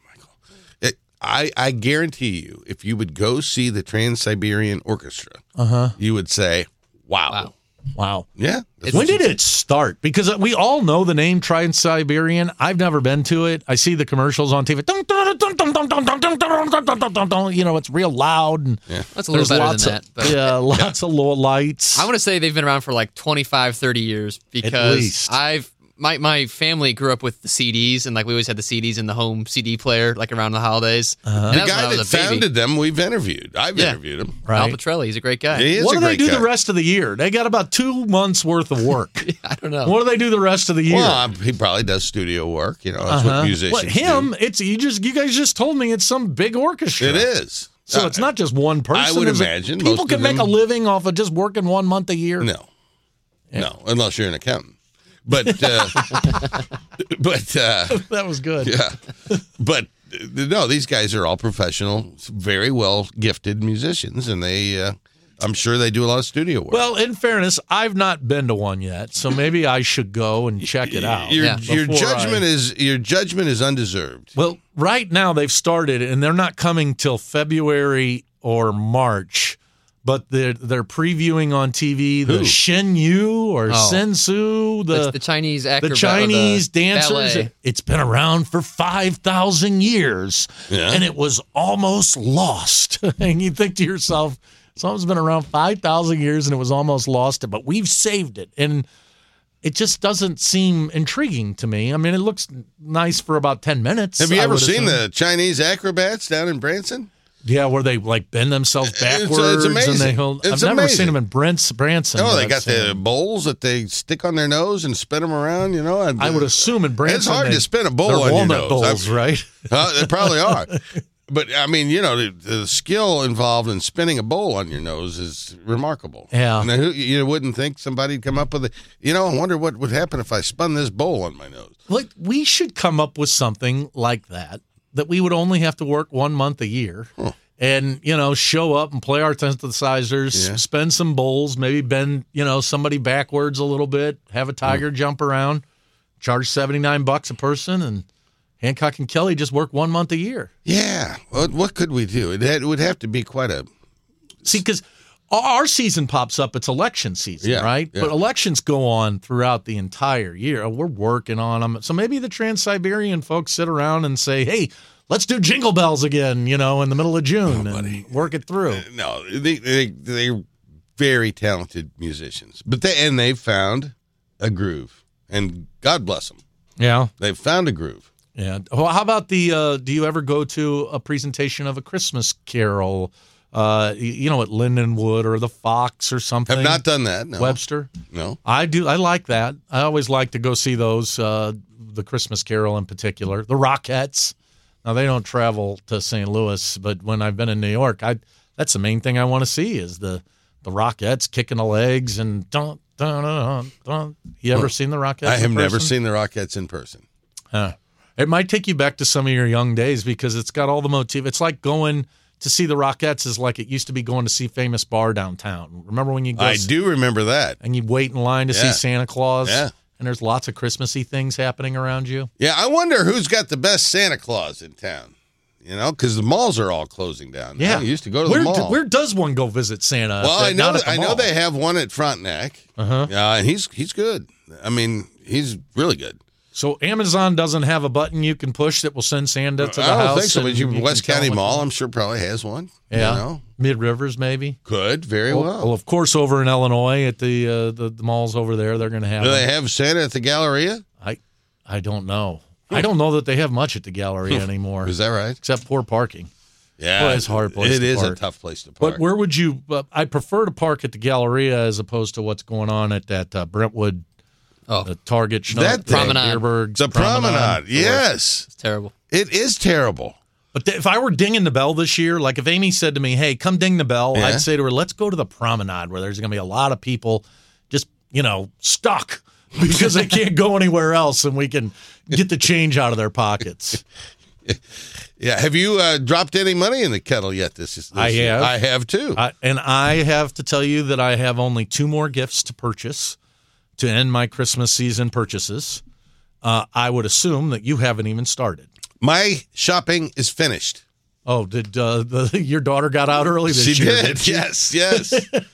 It, I I guarantee you, if you would go see the Trans-Siberian Orchestra, Uh huh. you would say, "Wow, Wow. Wow. yeah." that's When what you did say. it start? Because we all know the name Trans-Siberian. I've never been to it. I see the commercials on T V. Dun, dun, dun, dun, dun, dun, dun, dun, dun, dun, dun, dun, dun. You know, it's real loud. And That's a little there's better lots than of, that. But Yeah, lots of low lights. I want to say they've been around for like twenty-five, thirty years because least. I've my my family grew up with the C Ds, and like we always had the C Ds in the home C D player, like around the holidays. Uh-huh. And The that was when guy I was that a baby. founded them, we've interviewed. I've Yeah. interviewed him. Right. Al Petrelli, he's a great guy. He is What a do they great do guy. the rest of the year? They got about two months worth of work. I don't know. What do they do the rest of the year? Well, um, he probably does studio work. You know, that's Uh-huh. what musicians What, him? do. It's you just you guys just told me it's some big orchestra. It is. So Uh, it's not just one person. I would is it? imagine people most can of make a them- living off of just working one month a year. No, no, unless you're an accountant. But uh, but uh, That was good. yeah, but uh, no, these guys are all professional, very well gifted musicians, and they. Uh, I'm sure they do a lot of studio work. Well, in fairness, I've not been to one yet, so maybe I should go and check it out. your Yeah. your before judgment I- is your judgment is undeserved. Well, right now they've started, and they're not coming till February or March. But they're they're previewing on T V the Who? Shen Yu or Oh. Sensu, the It's the Chinese acrobat, the or Chinese the dancers. ballet. It's been around for five thousand years, Yeah. and it was almost lost. And you think to yourself, something's been around five thousand years, and it was almost lost, but we've saved it. And it just doesn't seem intriguing to me. I mean, it looks nice for about ten minutes. Have you I ever would seen assume. the Chinese acrobats down in Branson? Yeah, where they like bend themselves It's- it's backwards and they amazing. hold. It's I've never amazing. seen them in Brent's, Branson. No, but they I've got seen the them. bowls that they stick on their nose and spin them around. You know, and, I would assume in Branson it's hard they- to spin a bowl they're on your walnut nose. bowls, I've- right? Uh, they probably are. But, I mean, you know, the, the skill involved in spinning a bowl on your nose is remarkable. Yeah. And who, you wouldn't think somebody'd come up with a, you know, I wonder what would happen if I spun this bowl on my nose. Like, we should come up with something like that, that we would only have to work one month a year. Huh. And, you know, show up and play our synthesizers, Yeah. spin some bowls, maybe bend, you know, somebody backwards a little bit, have a tiger mm. jump around, charge seventy-nine bucks a person, and Hancock and Kelly just work one month a year. Yeah. What, what could we do? It, had, it would have to be quite a... See, because our season pops up, it's election season, Yeah, right? yeah. But elections go on throughout the entire year. We're working on them. So maybe the Trans-Siberian folks sit around and say, hey, let's do Jingle Bells again, you know, in the middle of June Oh, and work it through. No, they, they, they're very talented musicians. But they, and they've found a groove. And God bless them. Yeah. They've found a groove. Yeah. Well, how about the, uh, do you ever go to a presentation of a Christmas carol, uh, y- you know, at Lindenwood or the Fox or something? Have not done that, no. Webster? No. I do. I like that. I always like to go see those, uh, the Christmas carol in particular. The Rockettes. Now, they don't travel to Saint Louis, but when I've been in New York, I that's the main thing I want to see is the, the Rockettes kicking the legs and dun, dun, dun, dun. You ever Well, seen the Rockettes I have in never person? seen the Rockettes in person. Huh. It might take you back to some of your young days because it's got all the motif. It's like going to see the Rockettes is like it used to be going to see Famous Bar downtown. Remember when you go I s- do remember that. and you'd wait in line to Yeah. see Santa Claus? Yeah. And there's lots of Christmassy things happening around you. Yeah, I wonder who's got the best Santa Claus in town. You know, because the malls are all closing down. Yeah. now. You used to go to where, the mall. d- where does one go visit Santa? well, if I know. not at the I know mall? they have one at Frontenac. Uh-huh. Uh, and he's he's good. I mean, he's really good. So Amazon doesn't have a button you can push that will send Santa to the I don't house? think so. But and you, you West can tell County what- Mall, I'm sure probably has one. Yeah. You know? Mid Rivers, maybe. Could very Well, well. well, of course, over in Illinois at the uh, the, the malls over there, they're going to have. Do them. they have Santa at the Galleria? I I don't know. I don't know that they have much at the Galleria anymore. Is that right? Except poor parking. Yeah, Boy, it's a hard place It to is park. a tough place to park. But where would you? Uh, I prefer to park at the Galleria as opposed to what's going on at that uh, Brentwood, Oh, the Target, Schnuck, That thing. Promenade. Deerberg's the promenade, yes, it's terrible. it is terrible. But th- if I were dinging the bell this year, like if Amy said to me, "Hey, come ding the bell," Yeah. I'd say to her, "Let's go to the promenade where there's going to be a lot of people, just you know, stuck because they can't go anywhere else, and we can get the change out of their pockets." Yeah, have you uh, dropped any money in the kettle yet? This is. This I year? have. I have too. I, and I have to tell you that I have only two more gifts to purchase to end my Christmas season purchases. Uh, I would assume that you haven't even started. My shopping is finished. Oh, did uh, the, your daughter got out early this She year? did. she? Yes, yes.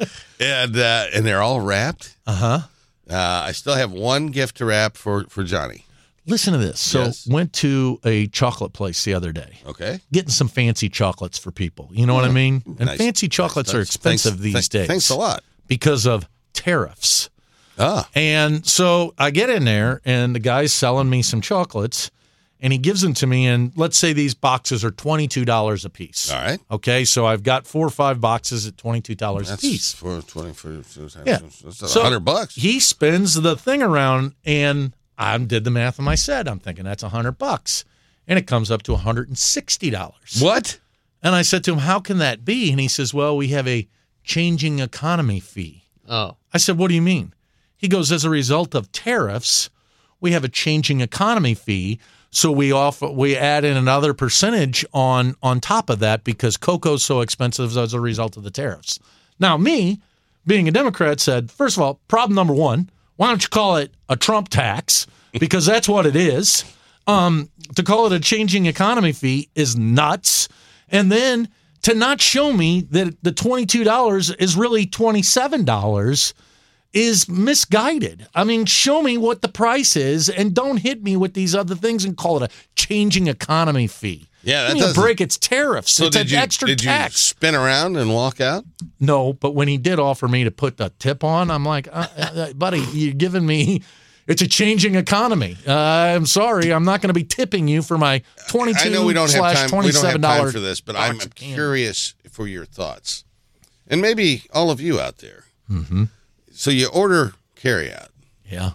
and uh, and they're all wrapped. Uh-huh. Uh, I still have one gift to wrap for, for Johnny. Listen to this. So Yes. went to a chocolate place the other day. Okay. Getting some fancy chocolates for people. You know what I mean? And Nice. fancy chocolates Nice. are expensive Thanks- these thanks- days. Thanks a lot. Because of tariffs. Ah. And so I get in there, and the guy's selling me some chocolates, and he gives them to me. And let's say these boxes are twenty-two dollars a piece. All right. Okay, so I've got four or five boxes at twenty-two dollars a That's piece. for twenty for Yeah. That's a So hundred bucks. He spins the thing around, and I did the math in my head. I'm thinking that's a hundred bucks, and it comes up to one hundred and sixty dollars. What? And I said to him, "How can that be?" And he says, "Well, we have a changing economy fee." Oh, I said, "What do you mean?" He goes, "As a result of tariffs, we have a changing economy fee, so we offer we add in another percentage on on top of that because cocoa's so expensive as a result of the tariffs." Now, me, being a Democrat, said, first of all, problem number one, why don't you call it a Trump tax? Because that's what it is. Um, to call it a changing economy fee is nuts. And then to not show me that the twenty-two dollars is really twenty-seven dollars is misguided. I mean, show me what the price is and don't hit me with these other things and call it a changing economy fee. Yeah, that Give me a doesn't- break. It's tariffs. So it's did an you extra did you tax. spin around and walk out? No, but when he did offer me to put the tip on, I'm like, uh, uh, buddy, you're giving me. It's a changing economy. Uh, I'm sorry, I'm not going to be tipping you for my twenty-two I know we don't have slash time. We don't twenty-seven have time dollars for this, but I'm box of candy. curious for your thoughts, and maybe all of you out there. Mm-hmm. So you order carry out. Yeah.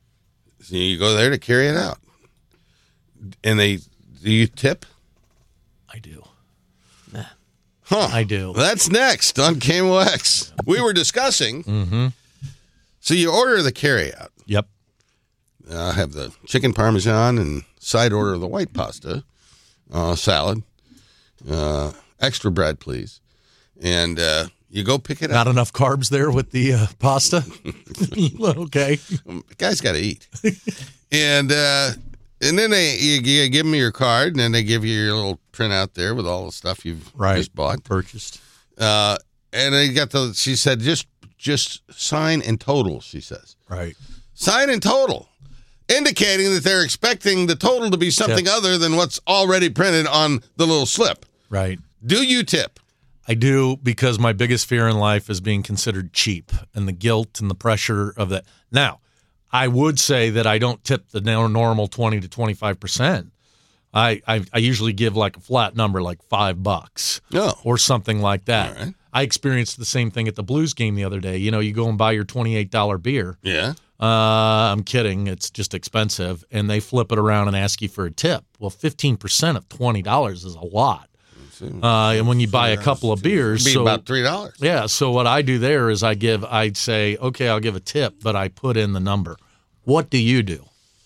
So you go there to carry it out, and they do you tip? I do. Huh. I do. That's next on K M O X. We were discussing. Mm-hmm. So you order the carryout. Yep. I have the chicken parmesan and side order the white pasta, uh, salad, uh, extra bread, please. And uh, you go pick it Not up. enough carbs there with the uh, pasta? Okay. The guy's got to eat. and uh, and then they you, you give them your card, and then they give you your little printout there with all the stuff you've Right. just bought. Purchased. Uh, and they got the, she said, just just sign in total, she says. Right. Sign in total. Indicating that they're expecting the total to be something Tip. other than what's already printed on the little slip. Right. Do you tip? I do, because my biggest fear in life is being considered cheap and the guilt and the pressure of that. Now, I would say that I don't tip the normal twenty to twenty-five percent. I, I, I usually give like a flat number, like five bucks Oh. or something like that. All right. I experienced the same thing at the Blues game the other day. You know, you go and buy your twenty-eight dollars beer. Yeah. Uh, I'm kidding. It's just expensive. And they flip it around and ask you for a tip. Well, fifteen percent of twenty dollars is a lot. Uh, and when you buy a couple of beers, It'd be so, about three dollars. yeah. So what I do there is I give, I'd say, okay, I'll give a tip, but I put in the number. What do you do?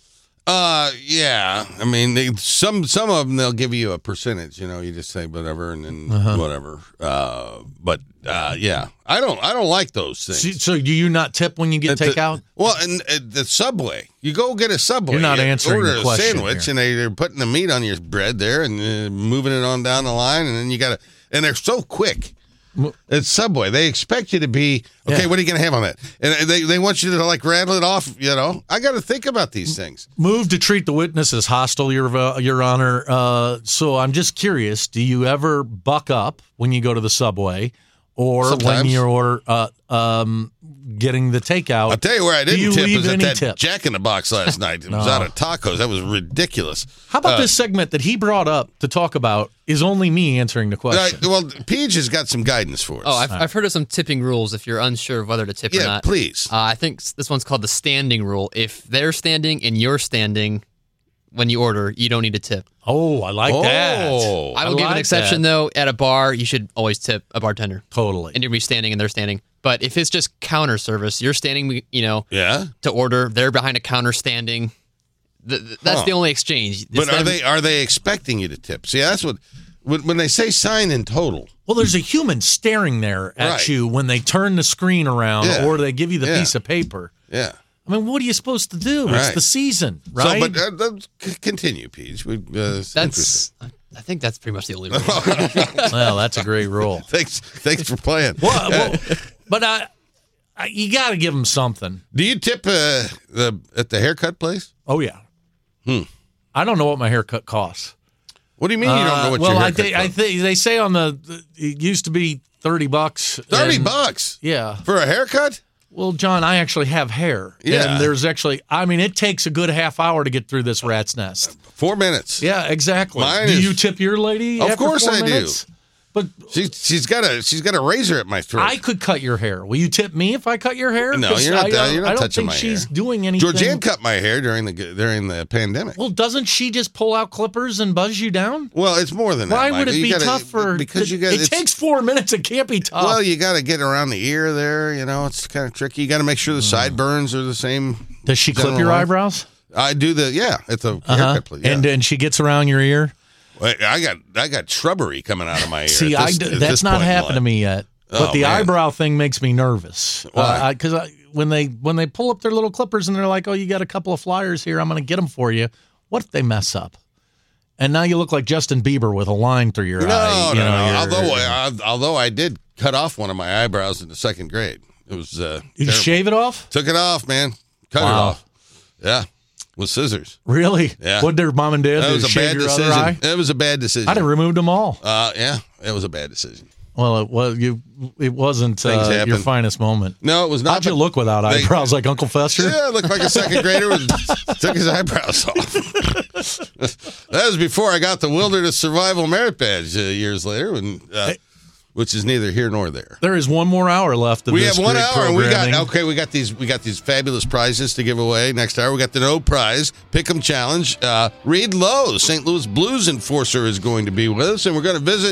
Uh, yeah. I mean, they, some some of them they'll give you a percentage. You know, you just say whatever and then Uh-huh. whatever. Uh, but uh, yeah, I don't I don't like those things. So, so do you not tip when you get At the- takeout? well, and at the Subway, you go get a Subway. You're not you answering order the a question sandwich, here. and they, they're putting the meat on your bread there and uh, moving it on down the line, and then you got to, and they're so quick. It's Subway. They expect you to be, okay, Yeah. what are you going to have on that? And they, they want you to, like, rattle it off, you know? I got to think about these things. Move to treat the witness as hostile, Your, uh, Your Honor. Uh, so I'm just curious, do you ever buck up when you go to the Subway or when Sometimes. you're uh, um, getting the takeout? I'll tell you where I do didn't you tip leave is at any that tip? Jack in the Box last night. It was No. out of tacos. That was ridiculous. How about Uh, this segment that he brought up to talk about is only me answering the Uh, question? well, Peach has got some guidance for us. Oh, I've, I've heard of some tipping rules if you're unsure of whether to tip or Yeah, not. please. Uh, I think s- this one's called the standing rule. If they're standing and you're standing when you order, you don't need to tip. Oh, I like that. Oh. I will give an like exception, that. though. At a bar, you should always tip a bartender. Totally. And you'll be standing and they're standing. But if it's just counter service, you're standing, you know, Yeah? to order. They're behind a counter standing. Th- th- that's Huh. the only exchange. It's But are them- they are they expecting you to tip? See, that's what when, when they say sign in total. Well, there's a human staring there at Right. you when they turn the screen around Yeah. or they give you the Yeah. piece of paper. Yeah. I mean, what are you supposed to do? It's Right. the season, right? So, but uh, uh, c- continue, Peach. We, uh, it's That's. I think that's pretty much the only rule. well, that's a great rule. thanks, thanks for playing. Well, well, but I, I, you got to give them something. Do you tip uh, the at the haircut place? Oh yeah. Hmm. I don't know what my haircut costs. What do you mean you don't know what Uh, well, your I haircut think I costs? think they say on the, the it used to be thirty bucks. Thirty and- bucks Yeah. for a haircut? Well, John, I actually have hair. Yeah. And there's actually, I mean, it takes a good half hour to get through this rat's nest. Four minutes. Yeah, exactly. Mine do is- you tip your lady? Of after course four I do. minutes? But She, she's got a she's got a razor at my throat. I could cut your hair. Will you tip me if I cut your hair? No, 'Cause you're not I, that- you're not I don't touching think my she's hair. doing anything. Georgianne cut my hair during the during the pandemic. Well, doesn't she just pull out clippers and buzz you down? Well, it's more than Why that. would Mike. it You be gotta- tough for? because you got It takes four minutes. It can't be tough. Well, you got to get around the ear there. You know, it's kind of tricky. You got to make sure the sideburns are the same. Does she clip general your length. eyebrows? I do the yeah at the Uh-huh. haircut place. Yeah. And and she gets around your ear. Wait, I got I got shrubbery coming out of my ear. See, at this- I, at that's this not point in happened to life. me yet. But Oh, the man. eyebrow thing makes me nervous. Why? Because I, when they when they pull up their little clippers and they're like, "Oh, you got a couple of flyers here. I'm going to get them for you." What if they mess up? And now you look like Justin Bieber with a line through your No, eye. no, you know, no. you're- Although I, although I did cut off one of my eyebrows in the second grade. It was uh, you terrible. shave it off? Took it off, man. Cut it Wow. off. Yeah, with scissors. Really? Yeah. What did their mom and dad That do? was a Shave bad your decision. other eye? It was a bad decision. I'd have removed them all. Uh, yeah, it was a bad decision. Well, it was you. It wasn't Things uh, your happen. finest moment. No, it was not. How'd you but look without they- eyebrows, like Uncle Fester? Yeah, it looked like a second grader was, took his eyebrows off. That was before I got the Wilderness Survival Merit Badge uh, years later, and, uh, which is neither here nor there. There is one more hour left of We this have one great hour, and we got programming. okay. We got these. We got these fabulous prizes to give away. Next hour, we got the no prize pick'em challenge. Uh, Reed Lowe, Saint Louis Blues enforcer, is going to be with us, and we're going to visit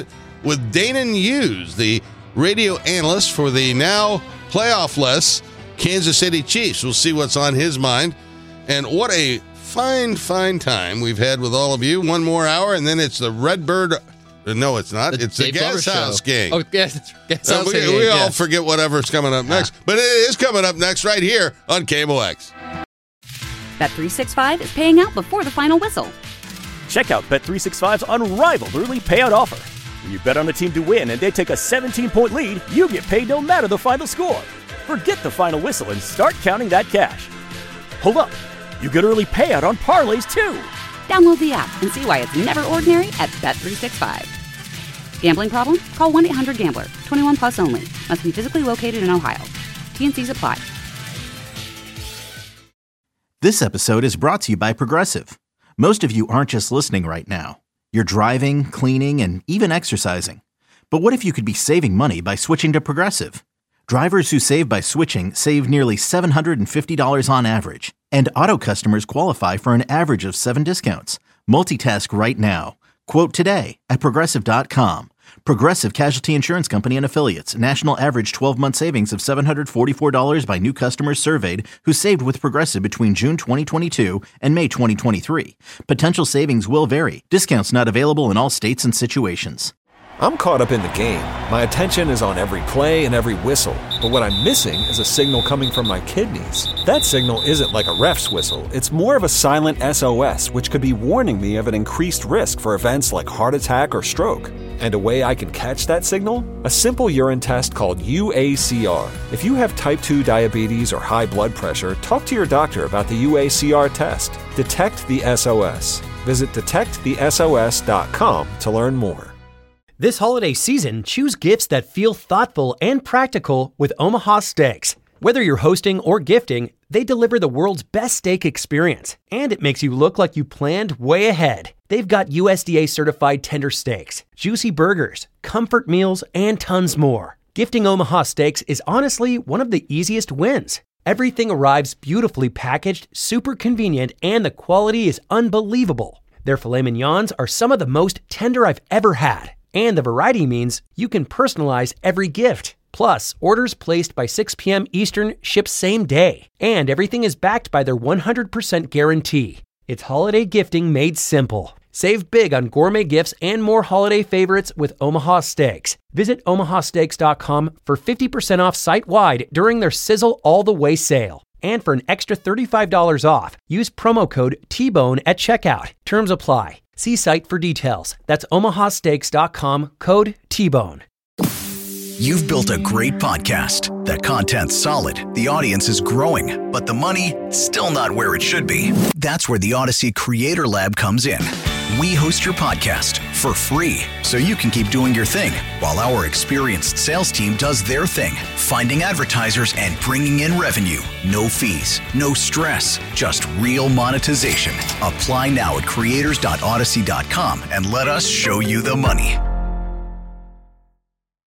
with Danon Hughes, the radio analyst for the now playoff-less Kansas City Chiefs. We'll see what's on his mind. And what a fine, fine time we've had with all of you. One more hour, and then it's the Redbird. No, it's not. The It's the Dave Gas Glover House show. Gang. Oh, gas, gas Uh, House we Gang, we all yeah. forget whatever's coming up next. But it is coming up next right here on K M O X. Bet three sixty-five is paying out before the final whistle. Check out Bet three sixty-five's unrivaled early payout offer. When you bet on a team to win and they take a seventeen-point lead, you get paid no matter the final score. Forget the final whistle and start counting that cash. Hold up. You get early payout on parlays, too. Download the app and see why it's never ordinary at Bet three sixty-five. Gambling problem? Call one eight hundred gambler. twenty-one plus only. Must be physically located in Ohio. T N Cs apply. This episode is brought to you by Progressive. Most of you aren't just listening right now. You're driving, cleaning, and even exercising. But what if you could be saving money by switching to Progressive? Drivers who save by switching save nearly seven hundred fifty dollars on average. And auto customers qualify for an average of seven discounts. Multitask right now. Quote today at Progressive dot com. Progressive Casualty Insurance Company and Affiliates. National average twelve-month savings of seven hundred forty-four dollars by new customers surveyed who saved with Progressive between June twenty twenty-two and May twenty twenty-three. Potential savings will vary. Discounts not available in all states and situations. I'm caught up in the game. My attention is on every play and every whistle. But what I'm missing is a signal coming from my kidneys. That signal isn't like a ref's whistle. It's more of a silent S O S, which could be warning me of an increased risk for events like heart attack or stroke. And a way I can catch that signal? A simple urine test called U A C R. If you have type two diabetes or high blood pressure, talk to your doctor about the U A C R test. Detect the S O S. Visit detect the S O S dot com to learn more. This holiday season, choose gifts that feel thoughtful and practical with Omaha Steaks. Whether you're hosting or gifting, they deliver the world's best steak experience, and it makes you look like you planned way ahead. They've got U S D A-certified tender steaks, juicy burgers, comfort meals, and tons more. Gifting Omaha Steaks is honestly one of the easiest wins. Everything arrives beautifully packaged, super convenient, and the quality is unbelievable. Their filet mignons are some of the most tender I've ever had. And the variety means you can personalize every gift. Plus, orders placed by six p.m. Eastern ship same day. And everything is backed by their one hundred percent guarantee. It's holiday gifting made simple. Save big on gourmet gifts and more holiday favorites with Omaha Steaks. Visit omaha steaks dot com for fifty percent off site-wide during their Sizzle All the Way sale. And for an extra thirty-five dollars off, use promo code T Bone at checkout. Terms apply. See site for details. That's omaha steaks dot com, code T Bone. You've built a great podcast. That content's solid. The audience is growing, but the money, still not where it should be. That's where the Odyssey Creator Lab comes in. We host your podcast for free, so you can keep doing your thing while our experienced sales team does their thing, finding advertisers and bringing in revenue. No fees, no stress, just real monetization. Apply now at creators dot odyssey dot com and let us show you the money.